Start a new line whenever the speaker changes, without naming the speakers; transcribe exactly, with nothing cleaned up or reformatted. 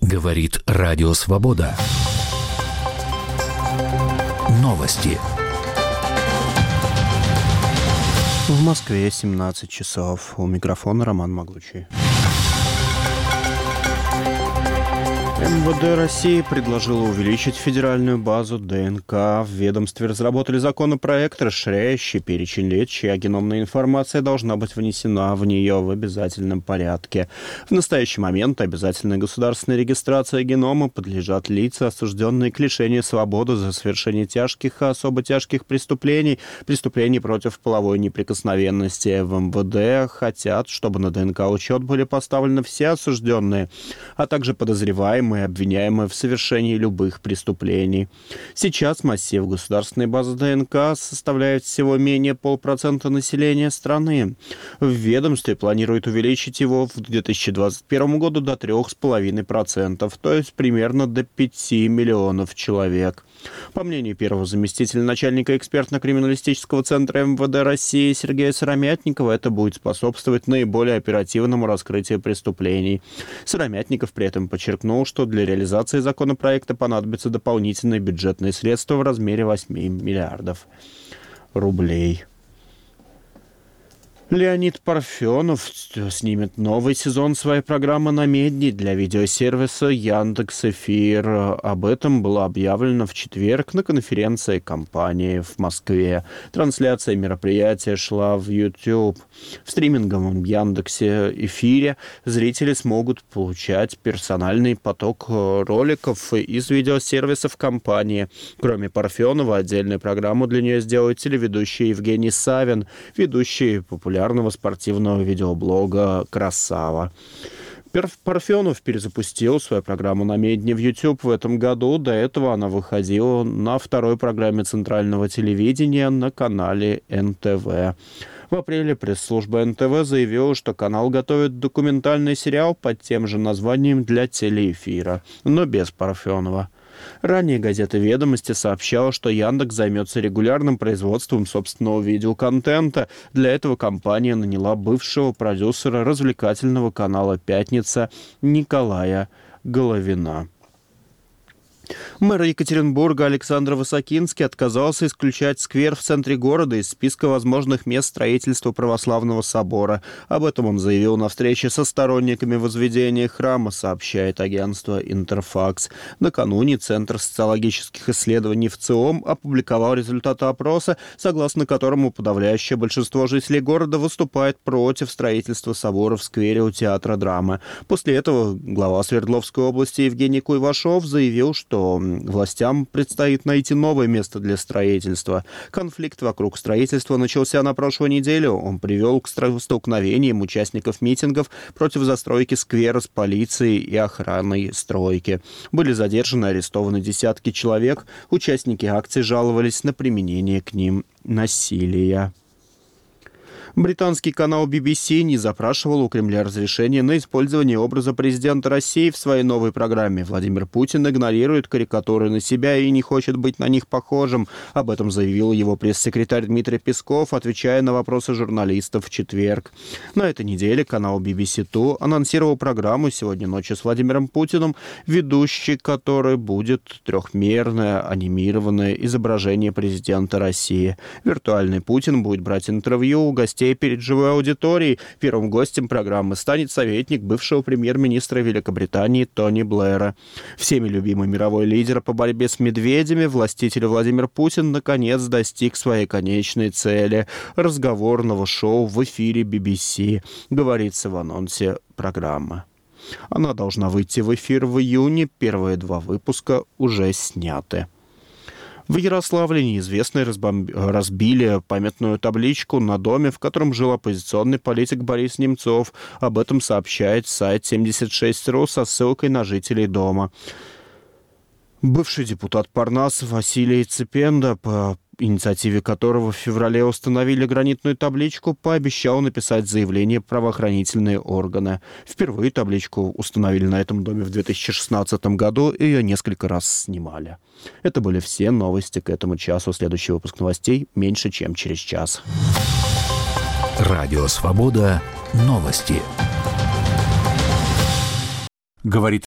Говорит Радио Свобода. Новости.
В Москве семнадцать часов. У микрофона Роман Маглучий. эм вэ дэ России предложило увеличить федеральную базу дэ эн ка. В ведомстве разработали законопроект, расширяющий перечень лиц, чья геномная информация должна быть внесена в нее в обязательном порядке. В настоящий момент обязательной государственной регистрации генома подлежат лица, осужденные к лишению свободы за совершение тяжких и особо тяжких преступлений, преступлений против половой неприкосновенности. В эм вэ дэ хотят, чтобы на дэ эн ка-учет были поставлены все осужденные, а также подозреваемые и обвиняемые в совершении любых преступлений. Сейчас массив государственной базы дэ эн ка составляет всего менее полпроцента населения страны. В ведомстве планируют увеличить его в две тысячи двадцать первом году до трех с половиной процентов, то есть примерно до пяти миллионов человек. По мнению первого заместителя начальника экспертно-криминалистического центра эм вэ дэ России Сергея Сыромятникова, это будет способствовать наиболее оперативному раскрытию преступлений. Сыромятников при этом подчеркнул, что для реализации законопроекта понадобятся дополнительные бюджетные средства в размере восьми миллиардов рублей. Леонид Парфенов снимет новый сезон своей программы на Медне для видеосервиса Яндекс.Эфир. Об этом было объявлено в четверг на конференции компании в Москве. Трансляция мероприятия шла в YouTube. В стриминговом Яндекс.Эфире зрители смогут получать персональный поток роликов из видеосервисов компании. Кроме Парфенова, отдельную программу для нее сделает телеведущий Евгений Савин, ведущий популярного спортивного видеоблога «Красава». Парфенов перезапустил свою программу на Медне в YouTube в этом году. До этого она выходила на второй программе центрального телевидения на канале эн тэ вэ. В апреле пресс-служба эн тэ вэ заявила, что канал готовит документальный сериал под тем же названием для телеэфира, но без Парфенова. Ранее газета «Ведомости» сообщала, что Яндекс займется регулярным производством собственного видеоконтента. Для этого компания наняла бывшего продюсера развлекательного канала «Пятница» Николая Головина. Мэр Екатеринбурга Александр Высокинский отказался исключать сквер в центре города из списка возможных мест строительства православного собора. Об этом он заявил на встрече со сторонниками возведения храма, сообщает агентство «Интерфакс». Накануне Центр социологических исследований в ЦИОМ опубликовал результаты опроса, согласно которому подавляющее большинство жителей города выступает против строительства собора в сквере у театра драмы. После этого глава Свердловской области Евгений Куйвашов заявил, что властям предстоит найти новое место для строительства. Конфликт вокруг строительства начался на прошлой неделе. Он привел к столкновениям участников митингов против застройки сквера с полицией и охраной стройки. Были задержаны и арестованы десятки человек. Участники акции жаловались на применение к ним насилия. Британский канал би би си не запрашивал у Кремля разрешения на использование образа президента России в своей новой программе. Владимир Путин игнорирует карикатуры на себя и не хочет быть на них похожим. Об этом заявил его пресс-секретарь Дмитрий Песков, отвечая на вопросы журналистов в четверг. На этой неделе канал би би си два анонсировал программу «Сегодня ночью с Владимиром Путиным», ведущей которой будет трехмерное анимированное изображение президента России. Виртуальный Путин будет брать интервью у гостей перед живой аудиторией. Первым гостем программы станет советник бывшего премьер-министра Великобритании Тони Блэра. Всеми любимый мировой лидер по борьбе с медведями, властитель Владимир Путин, наконец достиг своей конечной цели – разговорного шоу в эфире би би си, говорится в анонсе программы. Она должна выйти в эфир в июне, первые два выпуска уже сняты. В Ярославле неизвестные разбомб... разбили памятную табличку на доме, в котором жил оппозиционный политик Борис Немцов. Об этом сообщает сайт семьдесят шесть точка ру со ссылкой на жителей дома. Бывший депутат Парнас Василий Цепенда, по инициативе которого в феврале установили гранитную табличку, пообещал написать заявление в правоохранительные органы. Впервые табличку установили на этом доме в две тысячи шестнадцатом году, и ее несколько раз снимали. Это были все новости к этому часу. Следующий выпуск новостей меньше, чем через час.
Радио Свобода. Новости. Говорит